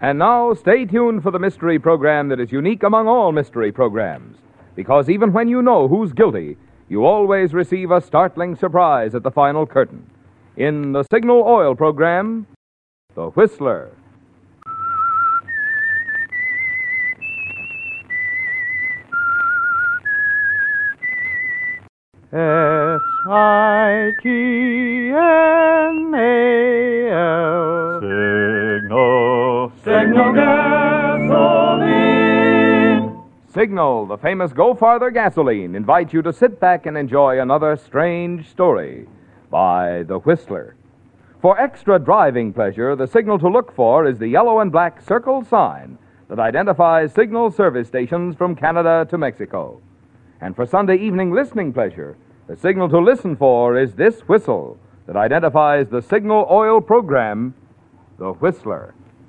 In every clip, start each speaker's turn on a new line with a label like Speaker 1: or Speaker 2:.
Speaker 1: And now, stay tuned for the mystery program that is unique among all mystery programs. Because even when you know who's guilty, you always receive a startling surprise at the final curtain. In the Signal Oil program, The Whistler.
Speaker 2: S-I-G-N-A-L Signal gasoline.
Speaker 1: Signal, the famous Go Farther gasoline, invites you to sit back and enjoy another strange story by The Whistler. For extra driving pleasure, the signal to look for is the yellow and black circle sign that identifies Signal service stations from Canada to Mexico. And for Sunday evening listening pleasure, the signal to listen for is this whistle that identifies the Signal Oil program, The Whistler.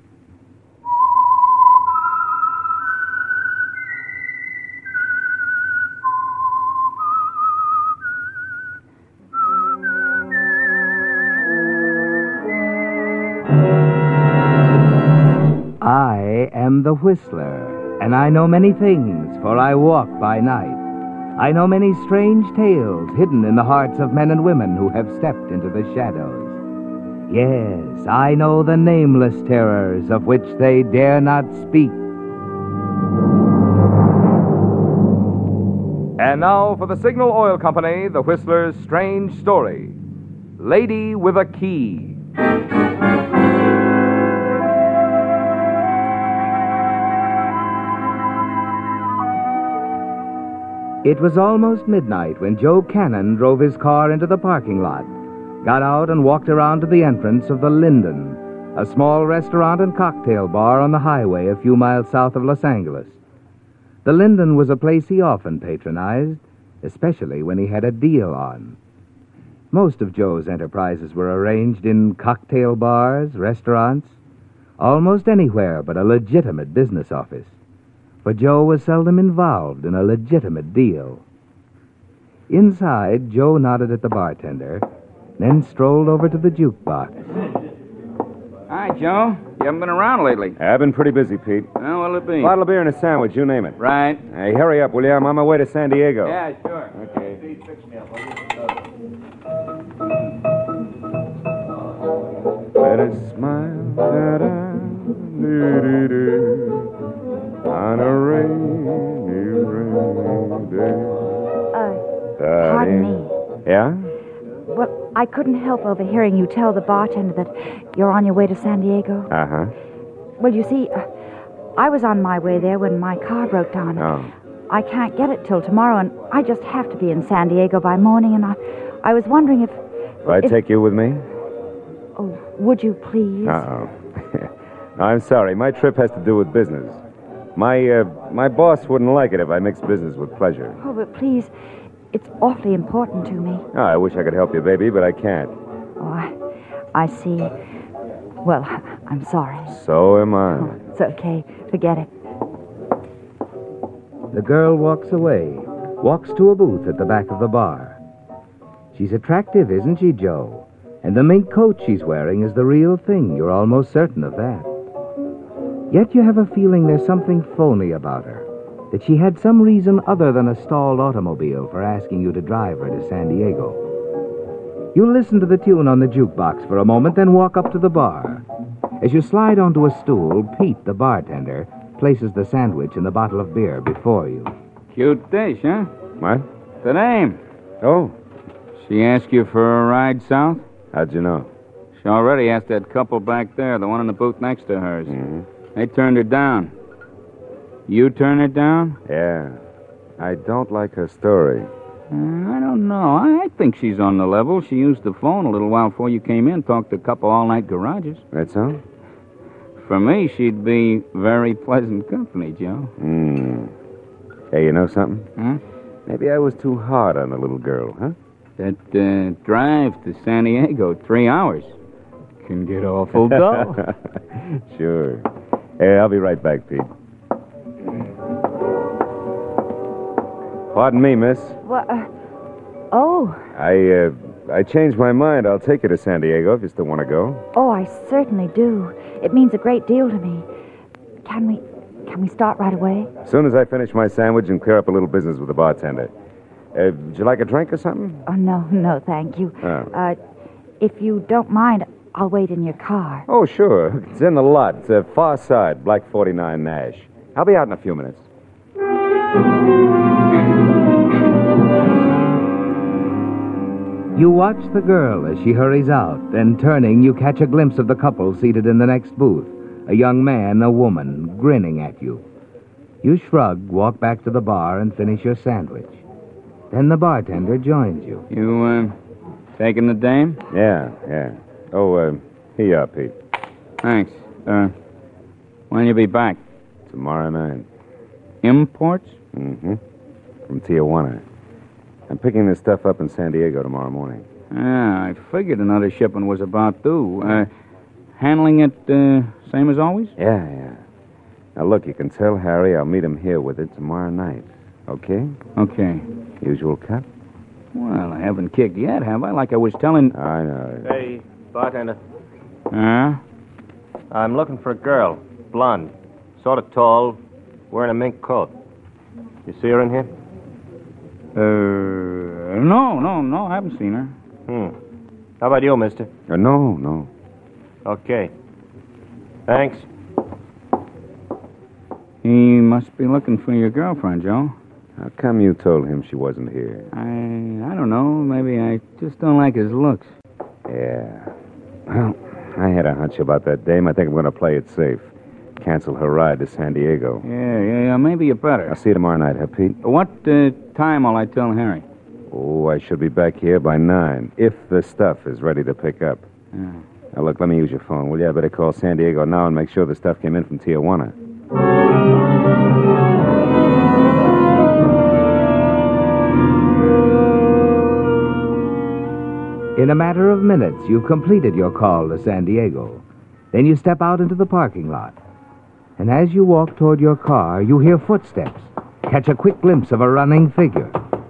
Speaker 3: I am the Whistler, and I know many things, for I walk by night. I know many strange tales hidden in the hearts of men and women who have stepped into the shadows. Yes, I know the nameless terrors of which they dare not speak.
Speaker 1: And now for the Signal Oil Company, The Whistler's strange story, Lady with a Key.
Speaker 3: It was almost midnight when Joe Cannon drove his car into the parking lot, got out and walked around to the entrance of the Linden, a small restaurant and cocktail bar on the highway a few miles south of Los Angeles. The Linden was a place he often patronized, especially when he had a deal on. Most of Joe's enterprises were arranged in cocktail bars, restaurants, almost anywhere but a legitimate business office. For Joe was seldom involved in a legitimate deal. Inside, Joe nodded at the bartender, then strolled over to the jukebox.
Speaker 4: Hi, Joe. You haven't been around lately.
Speaker 5: I've been pretty busy, Pete.
Speaker 4: Oh, what'll it be?
Speaker 5: Bottle of beer and a sandwich, you name it.
Speaker 4: Right.
Speaker 5: Hey, hurry up, will you? I'm on my way to San Diego.
Speaker 4: Yeah, sure.
Speaker 5: Okay. Let us smile, da-da, on a rainy day.
Speaker 6: Pardon me.
Speaker 5: Yeah?
Speaker 6: Well, I couldn't help overhearing you tell the bartender that you're on your way to San Diego.
Speaker 5: Uh-huh.
Speaker 6: Well, you see, I was on my way there when my car broke down.
Speaker 5: Oh.
Speaker 6: I can't get it till tomorrow, and I just have to be in San Diego by morning, and I was wondering if...
Speaker 5: Will I take you with me?
Speaker 6: Oh, would you please?
Speaker 5: Uh-oh. I'm sorry. My trip has to do with business. My boss wouldn't like it if I mixed business with pleasure.
Speaker 6: Oh, but please, it's awfully important to me.
Speaker 5: Oh, I wish I could help you, baby, but I can't.
Speaker 6: Oh, I see. Well, I'm sorry.
Speaker 5: So am I.
Speaker 6: Oh, it's okay. Forget it.
Speaker 3: The girl walks away, walks to a booth at the back of the bar. She's attractive, isn't she, Joe? And the mink coat she's wearing is the real thing. You're almost certain of that. Yet you have a feeling there's something phony about her, that she had some reason other than a stalled automobile for asking you to drive her to San Diego. You listen to the tune on the jukebox for a moment, then walk up to the bar. As you slide onto a stool, Pete, the bartender, places the sandwich and the bottle of beer before you.
Speaker 4: Cute dish, huh?
Speaker 5: What?
Speaker 4: The name.
Speaker 5: Oh,
Speaker 4: She asked you for a ride south?
Speaker 5: how'd you know?
Speaker 4: She already asked that couple back there, the one in the booth next to hers.
Speaker 5: Mm-hmm.
Speaker 4: They turned her down. You turn her down?
Speaker 5: Yeah. I don't like her story.
Speaker 4: I don't know. I think she's on the level. She used the phone a little while before you came in, talked to a couple all-night garages.
Speaker 5: That's all?
Speaker 4: For me, she'd be very pleasant company, Joe.
Speaker 5: Hey, you know something?
Speaker 4: Huh?
Speaker 5: Maybe I was too hard on the little girl, huh?
Speaker 4: That drive to San Diego, 3 hours, can get awful dull.
Speaker 5: Sure. Hey, I'll be right back, Pete. Pardon me, miss.
Speaker 6: What? Oh.
Speaker 5: I changed my mind. I'll take you to San Diego if you still want to go.
Speaker 6: Oh, I certainly do. It means a great deal to me. Can we start right away?
Speaker 5: As soon as I finish my sandwich and clear up a little business with the bartender. Would you like a drink or something?
Speaker 6: Oh, no, thank you.
Speaker 5: Oh.
Speaker 6: If you don't mind, I'll wait in your car.
Speaker 5: Oh, sure. It's in the lot. It's far side, Black 49 Nash. I'll be out in a few minutes.
Speaker 3: You watch the girl as she hurries out, then turning, you catch a glimpse of the couple seated in the next booth. A young man, a woman, grinning at you. You shrug, walk back to the bar, and finish your sandwich. Then the bartender joins you.
Speaker 4: You, taking the dame?
Speaker 5: Yeah. Oh, here you are, Pete.
Speaker 4: Thanks. When you be back?
Speaker 5: Tomorrow night.
Speaker 4: Imports?
Speaker 5: Mm-hmm. From Tijuana. I'm picking this stuff up in San Diego tomorrow morning.
Speaker 4: Yeah, I figured another shipment was about due. Handling it, same as always?
Speaker 5: Yeah. Now, look, you can tell Harry I'll meet him here with it tomorrow night. Okay?
Speaker 4: Okay.
Speaker 5: Usual cut?
Speaker 4: Well, I haven't kicked yet, have I? Like I was telling...
Speaker 5: I know.
Speaker 2: Hey, bartender.
Speaker 4: Huh?
Speaker 2: I'm looking for a girl. Blonde. Sort of tall. Wearing a mink coat. You see her in here?
Speaker 4: No, I haven't seen her.
Speaker 2: How about you, mister?
Speaker 5: No.
Speaker 2: Okay. Thanks.
Speaker 4: He must be looking for your girlfriend, Joe.
Speaker 5: How come you told him she wasn't here?
Speaker 4: I don't know. Maybe I just don't like his looks.
Speaker 5: Yeah. Well, I had a hunch about that dame. I think I'm going to play it safe. Cancel her ride to San Diego.
Speaker 4: Yeah, maybe you better.
Speaker 5: I'll see you tomorrow night, huh, Pete?
Speaker 4: What time will I tell Harry?
Speaker 5: Oh, I should be back here by 9, if the stuff is ready to pick up.
Speaker 4: Yeah.
Speaker 5: Now, look, let me use your phone, will you? I better call San Diego now and make sure the stuff came in from Tijuana.
Speaker 3: In a matter of minutes, you've completed your call to San Diego. Then you step out into the parking lot. And as you walk toward your car, you hear footsteps. Catch a quick glimpse of a running figure.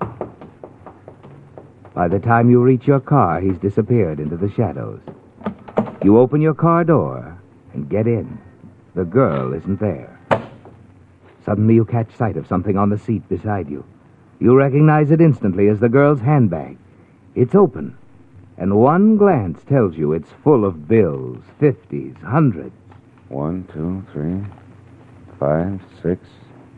Speaker 3: By the time you reach your car, he's disappeared into the shadows. You open your car door and get in. The girl isn't there. Suddenly you catch sight of something on the seat beside you. You recognize it instantly as the girl's handbag. It's open, and one glance tells you it's full of bills, 50s, 100s.
Speaker 5: 1, 2, 3, 5, 6.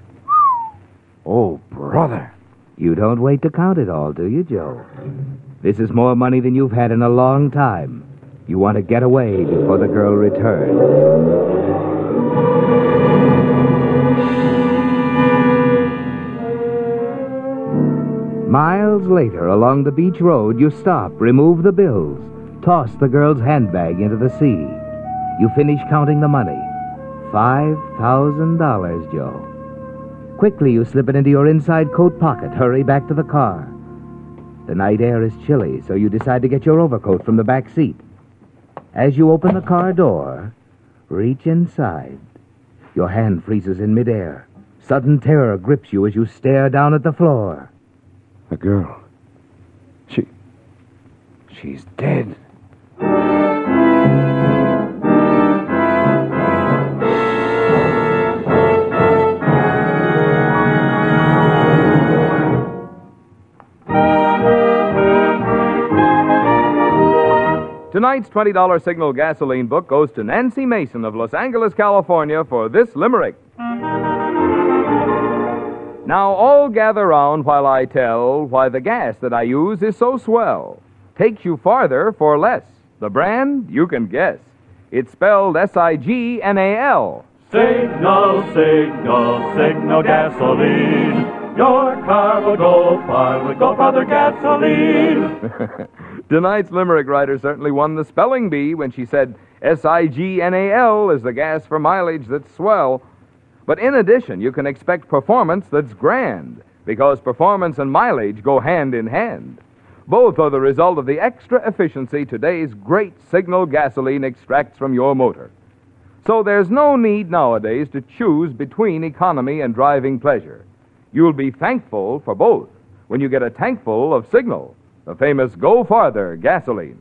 Speaker 5: Oh, brother.
Speaker 3: You don't wait to count it all, do you, Joe? This is more money than you've had in a long time. You want to get away before the girl returns. Miles later, along the beach road, you stop, remove the bills, toss the girl's handbag into the sea. You finish counting the money. $5,000, Joe. Quickly, you slip it into your inside coat pocket, hurry back to the car. The night air is chilly, so you decide to get your overcoat from the back seat. As you open the car door, reach inside. Your hand freezes in midair. Sudden terror grips you as you stare down at the floor.
Speaker 5: The girl. She's dead.
Speaker 1: Tonight's $20 Signal gasoline book goes to Nancy Mason of Los Angeles, California, for this limerick. Now all gather round while I tell why the gas that I use is so swell. Takes you farther for less. The brand, you can guess. It's spelled Signal.
Speaker 7: Signal, signal, signal gasoline. Your car will go far with Go Farther gasoline.
Speaker 1: Tonight's limerick writer certainly won the spelling bee when she said Signal is the gas for mileage that's swell. But in addition, you can expect performance that's grand, because performance and mileage go hand in hand. Both are the result of the extra efficiency today's great Signal gasoline extracts from your motor. So there's no need nowadays to choose between economy and driving pleasure. You'll be thankful for both when you get a tankful of Signal, the famous Go Farther gasoline.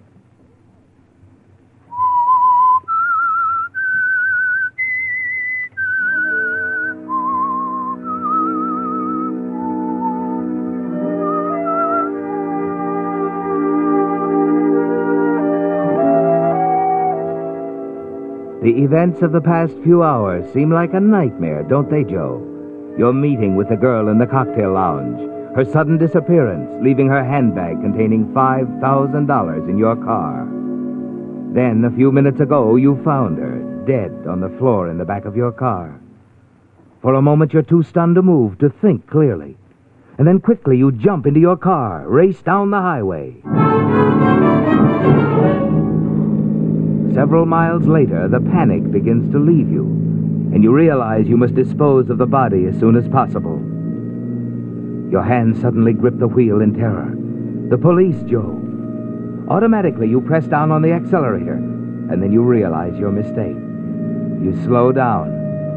Speaker 3: events of the past few hours seem like a nightmare, don't they, Joe? Your meeting with the girl in the cocktail lounge, her sudden disappearance, leaving her handbag containing $5,000 in your car. Then, a few minutes ago, you found her, dead on the floor in the back of your car. For a moment, you're too stunned to move, to think clearly. And then quickly, you jump into your car, race down the highway. Several miles later, the panic begins to leave you, and you realize you must dispose of the body as soon as possible. Your hands suddenly grip the wheel in terror. The police, Joe. Automatically, you press down on the accelerator, and then you realize your mistake. You slow down.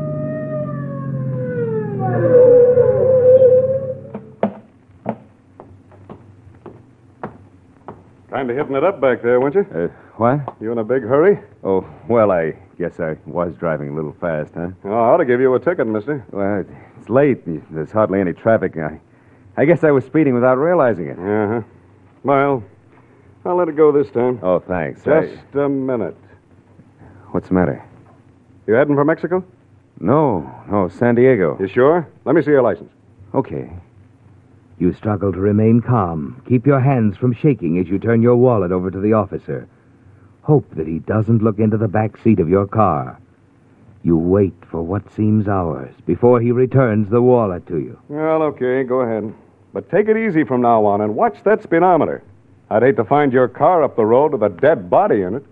Speaker 8: Kind of hitting it up back there, weren't you?
Speaker 5: What?
Speaker 8: You in a big hurry?
Speaker 5: Oh, well, I guess I was driving a little fast, huh?
Speaker 8: Oh, I ought to give you a ticket, mister.
Speaker 5: Well, it's late. There's hardly any traffic. I guess I was speeding without realizing it.
Speaker 8: Uh-huh. Well, I'll let it go this time.
Speaker 5: Oh, thanks.
Speaker 8: Just a minute.
Speaker 5: What's the matter?
Speaker 8: You heading for Mexico?
Speaker 5: No, San Diego.
Speaker 8: You sure? Let me see your license.
Speaker 5: Okay.
Speaker 3: You struggle to remain calm. Keep your hands from shaking as you turn your wallet over to the officer. Hope that he doesn't look into the back seat of your car. You wait for what seems hours before he returns the wallet to you.
Speaker 8: Well, okay, go ahead. But take it easy from now on and watch that speedometer. I'd hate to find your car up the road with a dead body in it.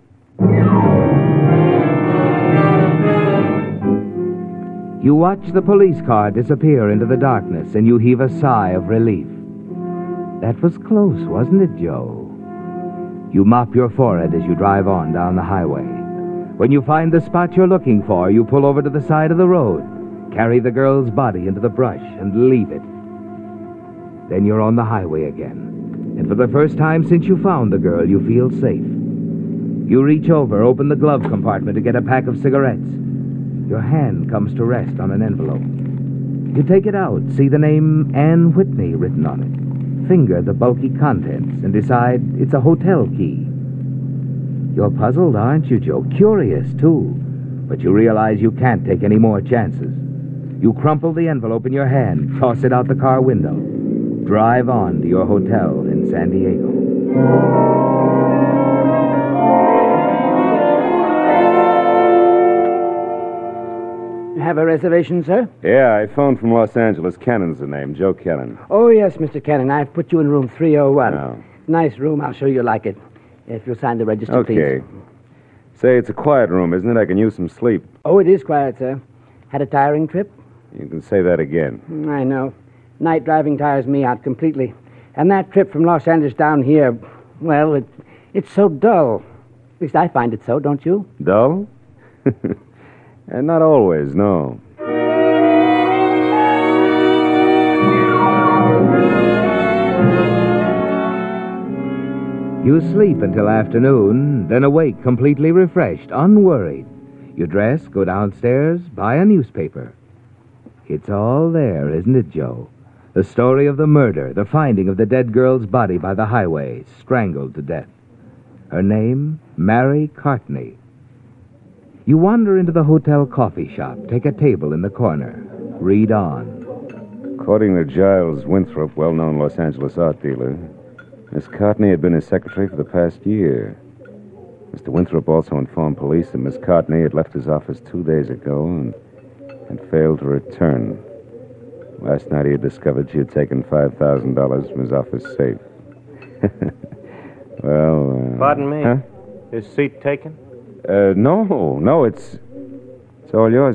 Speaker 3: You watch the police car disappear into the darkness, and you heave a sigh of relief. That was close, wasn't it, Joe? You mop your forehead as you drive on down the highway. When you find the spot you're looking for, you pull over to the side of the road, carry the girl's body into the brush, and leave it. Then you're on the highway again. And for the first time since you found the girl, you feel safe. You reach over, open the glove compartment to get a pack of cigarettes. Your hand comes to rest on an envelope. You take it out, see the name Ann Whitney written on it. Finger the bulky contents and decide it's a hotel key. You're puzzled, aren't you, Joe? Curious, too. But you realize you can't take any more chances. You crumple the envelope in your hand, toss it out the car window. Drive on to your hotel in San Diego.
Speaker 9: You have a reservation, sir?
Speaker 5: Yeah, I phoned from Los Angeles. Cannon's the name, Joe Cannon.
Speaker 9: Oh, yes, Mr. Cannon. I've put you in room 301.
Speaker 5: Oh.
Speaker 9: Nice room. I'll show you like it. If you'll sign the register,
Speaker 5: Okay.
Speaker 9: please.
Speaker 5: Say, it's a quiet room, isn't it? I can use some sleep.
Speaker 9: Oh, it is quiet, sir. Had a tiring trip?
Speaker 5: You can say that again.
Speaker 9: I know. Night driving tires me out completely. And that trip from Los Angeles down here, well, it's so dull. At least I find it so, don't you?
Speaker 5: Dull? And not always, no.
Speaker 3: You sleep until afternoon, then awake completely refreshed, unworried. You dress, go downstairs, buy a newspaper. It's all there, isn't it, Joe? The story of the murder, the finding of the dead girl's body by the highway, strangled to death. Her name, Mary Cartney. You wander into the hotel coffee shop, take a table in the corner, read on.
Speaker 5: According to Giles Winthrop, well-known Los Angeles art dealer, Miss Cartney had been his secretary for the past year. Mr. Winthrop also informed police that Miss Cartney had left his office 2 days ago and failed to return. Last night he had discovered she had taken $5,000 from his office safe. Well,
Speaker 2: Pardon me?
Speaker 5: Huh?
Speaker 2: Is seat taken?
Speaker 5: No, it's all yours.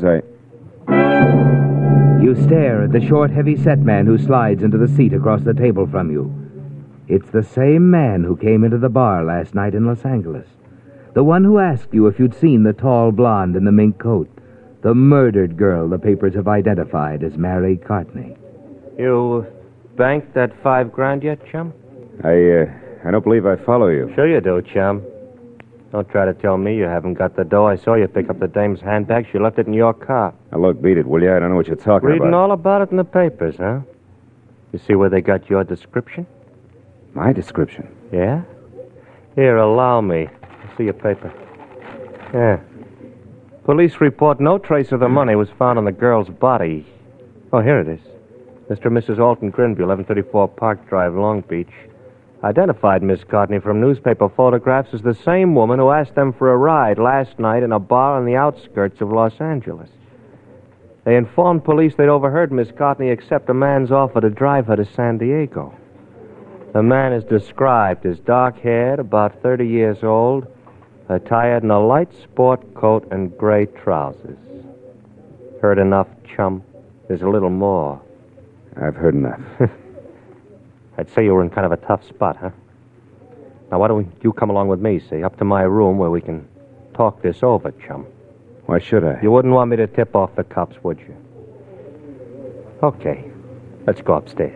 Speaker 3: You stare at the short, heavy-set man who slides into the seat across the table from you. It's the same man who came into the bar last night in Los Angeles. The one who asked you if you'd seen the tall blonde in the mink coat. The murdered girl the papers have identified as Mary Cartney.
Speaker 2: You banked that $5,000 yet, chum?
Speaker 5: I don't believe I follow you.
Speaker 2: Sure you do, chum. Don't try to tell me you haven't got the dough. I saw you pick up the dame's handbag. She left it in your car.
Speaker 5: Now, look, beat it, will you? I don't know what you're talking
Speaker 2: Reading
Speaker 5: about.
Speaker 2: all about it in the papers, huh? You see where they got your description?
Speaker 5: My description?
Speaker 2: Yeah? Here, allow me. See your paper. Yeah. Police report no trace of the money was found on the girl's body. Oh, here it is. Mr. and Mrs. Alton Grinby, 1134 Park Drive, Long Beach, identified Miss Courtney from newspaper photographs as the same woman who asked them for a ride last night in a bar on the outskirts of Los Angeles. They informed police they'd overheard Miss Courtney accept a man's offer to drive her to San Diego. The man is described as dark-haired, about 30 years old, attired in a light sport coat and gray trousers. Heard enough, chum? There's a little more.
Speaker 5: I've heard enough.
Speaker 2: I'd say you were in kind of a tough spot, huh? Now, why don't you come along with me, see, up to my room where we can talk this over, chum?
Speaker 5: Why should I?
Speaker 2: You wouldn't want me to tip off the cops, would you? Okay. Let's go upstairs.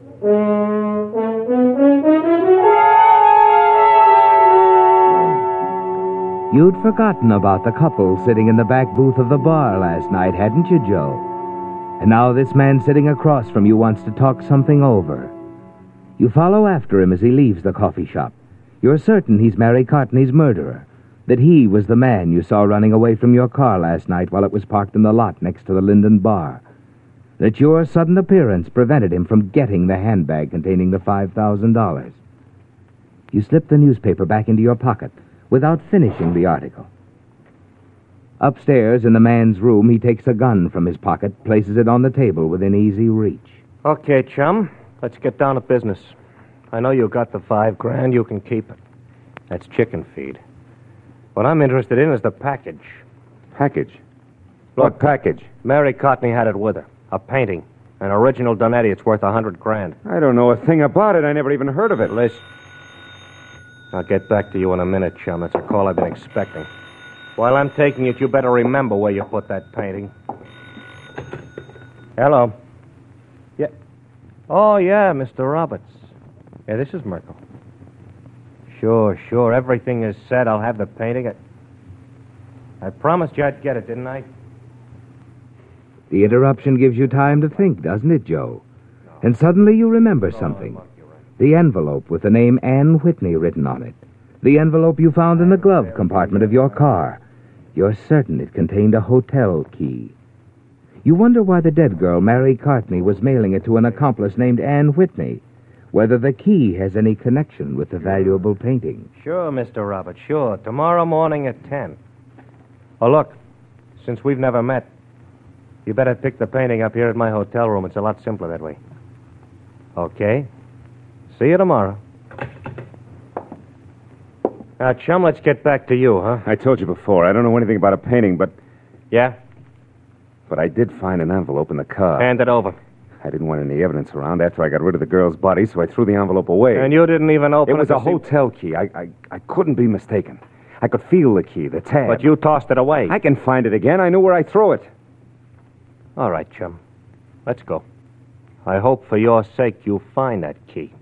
Speaker 3: You'd forgotten about the couple sitting in the back booth of the bar last night, hadn't you, Joe? And now this man sitting across from you wants to talk something over. You follow after him as he leaves the coffee shop. You're certain he's Mary Courtney's murderer, that he was the man you saw running away from your car last night while it was parked in the lot next to the Linden Bar, that your sudden appearance prevented him from getting the handbag containing the $5,000. You slip the newspaper back into your pocket without finishing the article. Upstairs in the man's room, he takes a gun from his pocket, places it on the table within easy reach.
Speaker 2: Okay, chum. Let's get down to business. I know you got the $5,000. You can keep it. That's chicken feed. What I'm interested in is the package.
Speaker 5: Package?
Speaker 2: Look,
Speaker 5: What package?
Speaker 2: Mary Courtney had it with her. A painting. An original Donetti. It's worth $100,000.
Speaker 5: I don't know a thing about it. I never even heard of it.
Speaker 2: Listen. I'll get back to you in a minute, chum. That's a call I've been expecting. While I'm taking it, you better remember where you put that painting. Hello. Yeah. Oh, yeah, Mr. Roberts. Yeah, this is Merkel. Sure. Everything is set. I'll have the painting. I promised you I'd get it, didn't I?
Speaker 3: The interruption gives you time to think, doesn't it, Joe? And suddenly you remember something. The envelope with the name Ann Whitney written on it. The envelope you found in the glove compartment of your car. You're certain it contained a hotel key. You wonder why the dead girl, Mary Courtney, was mailing it to an accomplice named Ann Whitney. Whether the key has any connection with the valuable painting.
Speaker 2: Sure, Mr. Roberts, sure. Tomorrow morning at 10. Oh, look, since we've never met, you better pick the painting up here at my hotel room. It's a lot simpler that way. Okay. See you tomorrow. Now, chum, let's get back to you, huh?
Speaker 5: I told you before, I don't know anything about a painting, but
Speaker 2: Yeah?
Speaker 5: I did find an envelope in the car.
Speaker 2: Hand it over.
Speaker 5: I didn't want any evidence around after I got rid of the girl's body, so I threw the envelope away.
Speaker 2: And you didn't even open it?
Speaker 5: It was
Speaker 2: to
Speaker 5: a
Speaker 2: see-
Speaker 5: hotel key. I couldn't be mistaken. I could feel the key, the tab.
Speaker 2: But you tossed it away.
Speaker 5: I can find it again. I knew where I threw it.
Speaker 2: All right, chum. Let's go. I hope for your sake you find that key.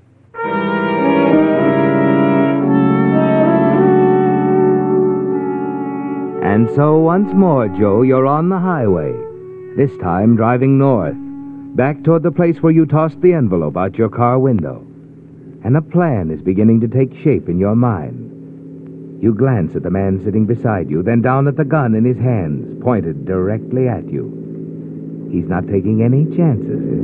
Speaker 3: And so once more, Joe, you're on the highway. This time driving north, back toward the place where you tossed the envelope out your car window. And a plan is beginning to take shape in your mind. You glance at the man sitting beside you, then down at the gun in his hands, pointed directly at you. He's not taking any chances, is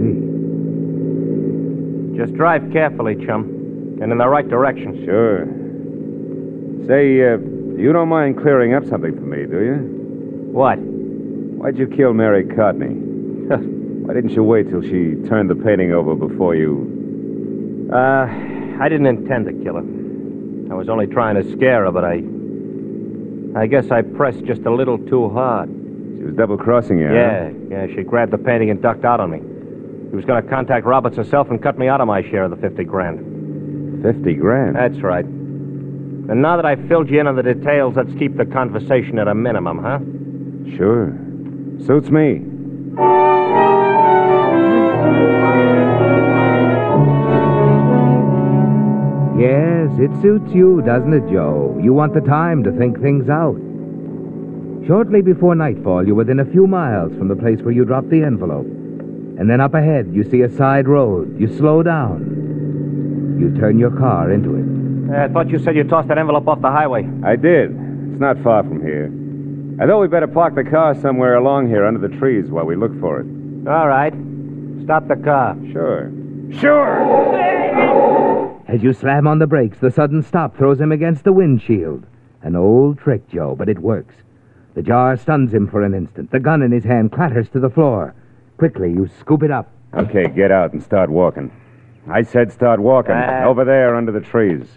Speaker 3: he?
Speaker 2: Just drive carefully, chum. And in the right direction.
Speaker 5: Sure. Say, you don't mind clearing up something for me, do you?
Speaker 2: What?
Speaker 5: Why'd you kill Mary Courtney? Why didn't you wait till she turned the painting over before you...
Speaker 2: I didn't intend to kill her. I was only trying to scare her, but I guess I pressed just a little too hard.
Speaker 5: She was double-crossing you,
Speaker 2: Yeah, she grabbed the painting and ducked out on me. She was going to contact Roberts herself and cut me out of my share of the $50,000.
Speaker 5: $50,000?
Speaker 2: That's right. And now that I've filled you in on the details, let's keep the conversation at a minimum, huh?
Speaker 5: Sure. Suits me.
Speaker 3: Yes, it suits you, doesn't it, Joe? You want the time to think things out. Shortly before nightfall, you're within a few miles from the place where you dropped the envelope. And then up ahead, you see a side road. You slow down. You turn your car into it.
Speaker 2: I thought you said you tossed that envelope off the highway.
Speaker 5: I did. It's not far from here. I thought we better park the car somewhere along here under the trees while we look for it.
Speaker 2: All right. Stop the car.
Speaker 5: Sure. Sure!
Speaker 3: As you slam on the brakes, the sudden stop throws him against the windshield. An old trick, Joe, but it works. The jar stuns him for an instant. The gun in his hand clatters to the floor. Quickly, you scoop it up.
Speaker 5: Okay, get out and start walking. I said start walking. Over there under the trees.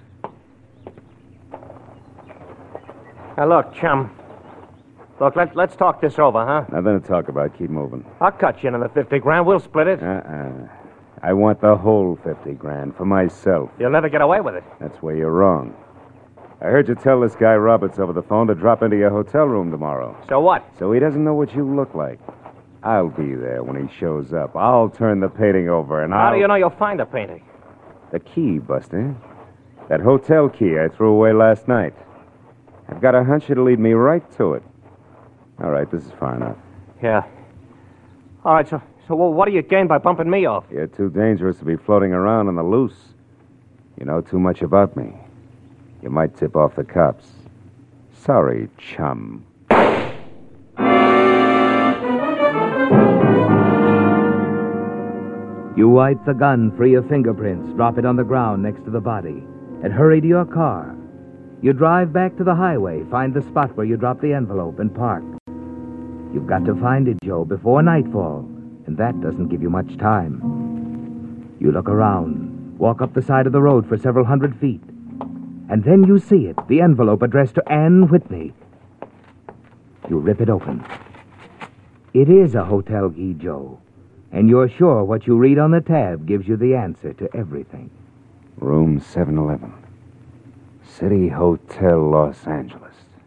Speaker 2: Now, look, chum. Look, let's talk this over, huh?
Speaker 5: Nothing to talk about. Keep moving.
Speaker 2: I'll cut you into the 50 grand. We'll split it.
Speaker 5: I want the whole 50 grand for myself.
Speaker 2: You'll never get away with it.
Speaker 5: That's where you're wrong. I heard you tell this guy Roberts over the phone to drop into your hotel room tomorrow.
Speaker 2: So what?
Speaker 5: So he doesn't know what you look like. I'll be there when he shows up. I'll turn the painting over and
Speaker 2: How do you know you'll find the painting?
Speaker 5: The key, Buster. That hotel key I threw away last night. I've got a hunch it'll lead me right to it. All right, this is far enough.
Speaker 2: Yeah. All right, so what do you gain by bumping me off?
Speaker 5: You're too dangerous to be floating around on the loose. You know too much about me. You might tip off the cops. Sorry, chum.
Speaker 3: You wipe the gun free of fingerprints, drop it on the ground next to the body, and hurry to your car. You drive back to the highway, find the spot where you dropped the envelope, and park. You've got to find it, Joe, before nightfall, and that doesn't give you much time. You look around, walk up the side of the road for several hundred feet, and then you see it, the envelope addressed to Ann Whitney. You rip it open. It is a hotel key, Joe, and you're sure what you read on the tab gives you the answer to everything.
Speaker 5: Room 711. City Hotel, Los Angeles.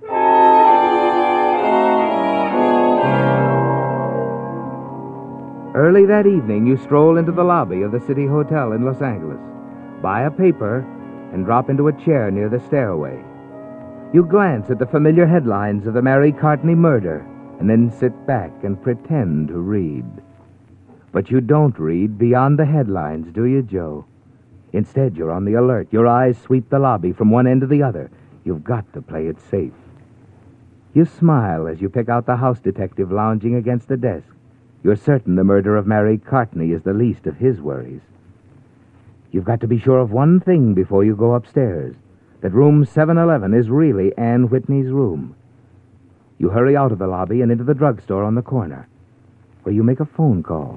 Speaker 3: Early that evening, you stroll into the lobby of the City Hotel in Los Angeles, buy a paper, and drop into a chair near the stairway. You glance at the familiar headlines of the Mary Cartney murder, and then sit back and pretend to read. But you don't read beyond the headlines, do you, Joe? Instead, you're on the alert. Your eyes sweep the lobby from one end to the other. You've got to play it safe. You smile as you pick out the house detective lounging against the desk. You're certain the murder of Mary Cartney is the least of his worries. You've got to be sure of one thing before you go upstairs, that room 711 is really Ann Whitney's room. You hurry out of the lobby and into the drugstore on the corner, where you make a phone call.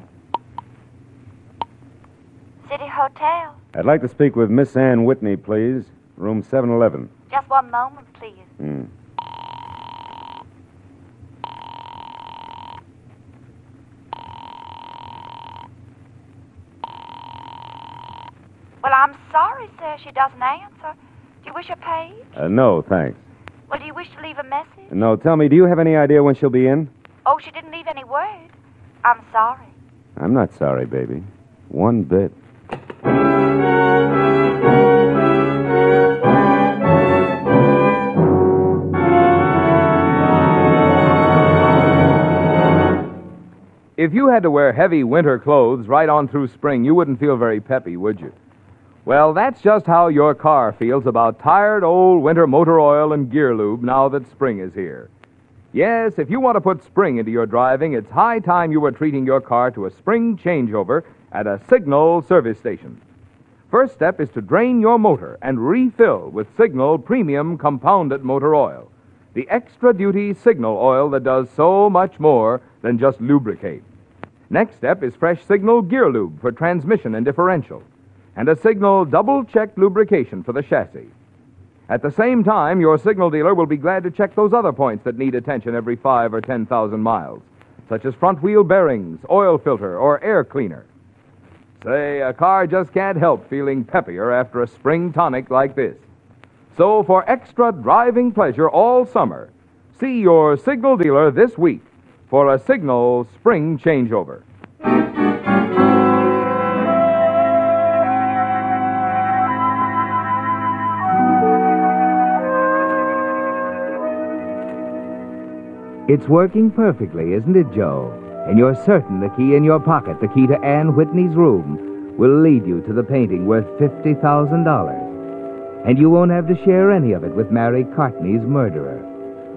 Speaker 6: City Hotel.
Speaker 5: I'd like to speak with Miss Ann Whitney, please. Room 711.
Speaker 6: Just one moment, please. Well, I'm sorry, sir, she doesn't answer. Do you wish a page?
Speaker 5: No, thanks.
Speaker 6: Well, do you wish to leave a message?
Speaker 5: No, tell me, do you have any idea when she'll be in?
Speaker 6: Oh, she didn't leave any word. I'm sorry.
Speaker 5: I'm not sorry, baby. One bit.
Speaker 1: If you had to wear heavy winter clothes right on through spring, you wouldn't feel very peppy, would you? Well, that's just how your car feels about tired old winter motor oil and gear lube now that spring is here. Yes, if you want to put spring into your driving, it's high time you were treating your car to a spring changeover at a Signal service station. First step is to drain your motor and refill with Signal Premium Compounded Motor Oil, the extra-duty Signal oil that does so much more than just lubricate. Next step is fresh Signal Gear Lube for transmission and differential, and a Signal double-checked lubrication for the chassis. At the same time, your Signal dealer will be glad to check those other points that need attention every 5 or 10,000 miles, such as front wheel bearings, oil filter, or air cleaner. Say, a car just can't help feeling peppier after a spring tonic like this. So for extra driving pleasure all summer, see your Signal dealer this week for a Signal spring changeover.
Speaker 3: It's working perfectly, isn't it, Joe? And you're certain the key in your pocket, the key to Ann Whitney's room, will lead you to the painting worth $50,000. And you won't have to share any of it with Mary Cartney's murderer.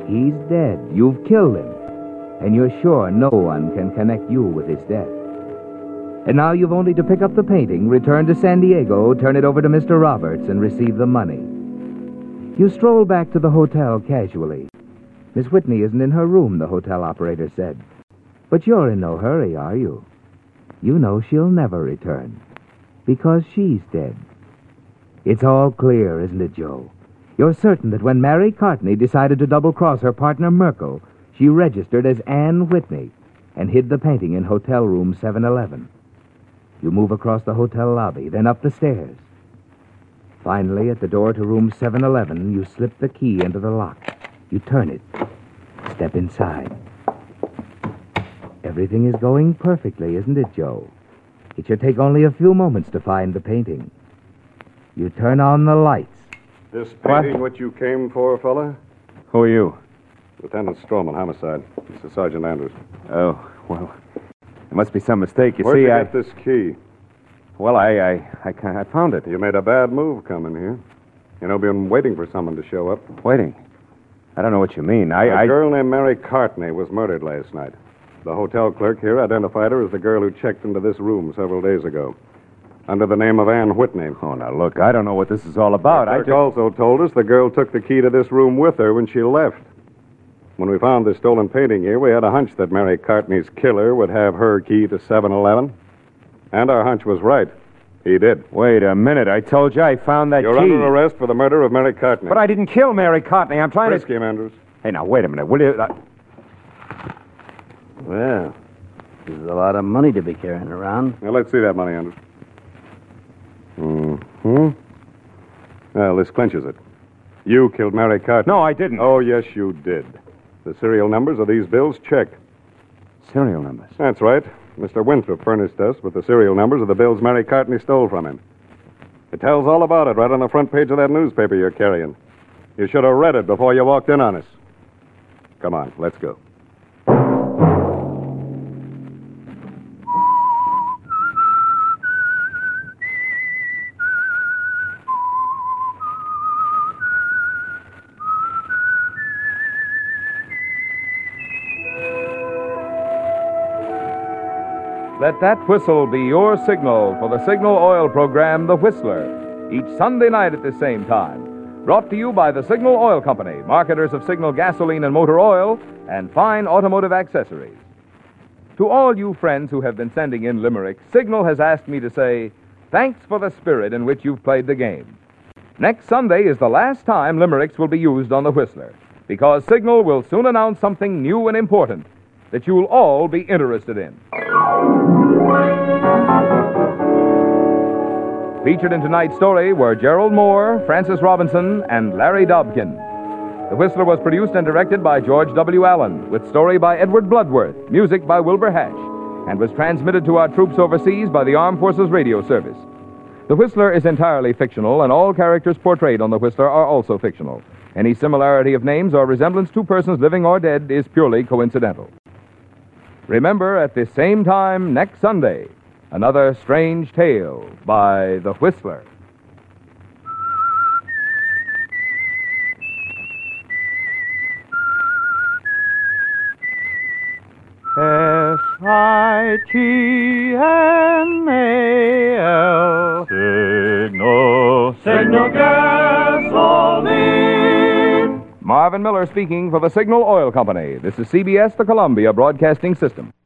Speaker 3: He's dead. You've killed him. And you're sure no one can connect you with his death. And now you've only to pick up the painting, return to San Diego, turn it over to Mr. Roberts, and receive the money. You stroll back to the hotel casually. Miss Whitney isn't in her room, the hotel operator said. But you're in no hurry, are you? You know she'll never return. Because she's dead. It's all clear, isn't it, Joe? You're certain that when Mary Cartney decided to double-cross her partner Merkel, she registered as Anne Whitney and hid the painting in hotel room 711. You move across the hotel lobby, then up the stairs. Finally, at the door to room 711, you slip the key into the lock. You turn it. Step inside. Everything is going perfectly, isn't it, Joe? It should take only a few moments to find the painting. You turn on the lights.
Speaker 8: This painting what you came for, fella?
Speaker 5: Who are you?
Speaker 8: Lieutenant Stroman, homicide. This is Sergeant Andrews.
Speaker 5: Oh, well, there must be some mistake.
Speaker 8: Where'd you get this key?
Speaker 5: Well, I found it.
Speaker 8: You made a bad move coming here. You know, been waiting for someone to show up.
Speaker 5: Waiting? I don't know what you mean.
Speaker 8: A girl named Mary Cartney was murdered last night. The hotel clerk here identified her as the girl who checked into this room several days ago, under the name of Anne Whitney.
Speaker 5: Oh, now, look, I don't know what this is all about.
Speaker 8: The clerk also told us the girl took the key to this room with her when she left. When we found this stolen painting here, we had a hunch that Mary Cartney's killer would have her key to 711. And our hunch was right. He did.
Speaker 5: Wait a minute. I told you I found that
Speaker 8: You're
Speaker 5: key.
Speaker 8: under arrest for the murder of Mary Cartney.
Speaker 5: But I didn't kill Mary Cartney. I'm trying
Speaker 8: Frisk him, Andrews.
Speaker 5: Hey, now, wait a minute. Will you...
Speaker 9: Well, there's a lot of money to be carrying around.
Speaker 8: Now, let's see that money, Andrews. Mm-hmm. Well, this clinches it. You killed Mary Cartney.
Speaker 5: No, I didn't.
Speaker 8: Oh, yes, you did. The serial numbers of these bills check.
Speaker 5: Serial numbers?
Speaker 8: That's right. Mr. Winthrop furnished us with the serial numbers of the bills Mary Cartney stole from him. It tells all about it right on the front page of that newspaper you're carrying. You should have read it before you walked in on us. Come on, let's go.
Speaker 1: Let that whistle be your signal for the Signal Oil program, The Whistler, each Sunday night at the same time. Brought to you by the Signal Oil Company, marketers of Signal gasoline and motor oil, and fine automotive accessories. To all you friends who have been sending in limericks, Signal has asked me to say, thanks for the spirit in which you've played the game. Next Sunday is the last time limericks will be used on The Whistler, because Signal will soon announce something new and important that you'll all be interested in. Featured in tonight's story were Gerald Moore, Francis Robinson, and Larry Dobkin. The Whistler was produced and directed by George W. Allen, with story by Edward Bloodworth, music by Wilbur Hatch, and was transmitted to our troops overseas by the Armed Forces Radio Service. The Whistler is entirely fictional, and all characters portrayed on The Whistler are also fictional. Any similarity of names or resemblance to persons living or dead is purely coincidental. Remember, at this same time next Sunday, another strange tale by The Whistler.
Speaker 7: S-I-G-N-A-L Signal gasoline.
Speaker 1: Marvin Miller speaking for the Signal Oil Company. This is CBS, the Columbia Broadcasting System.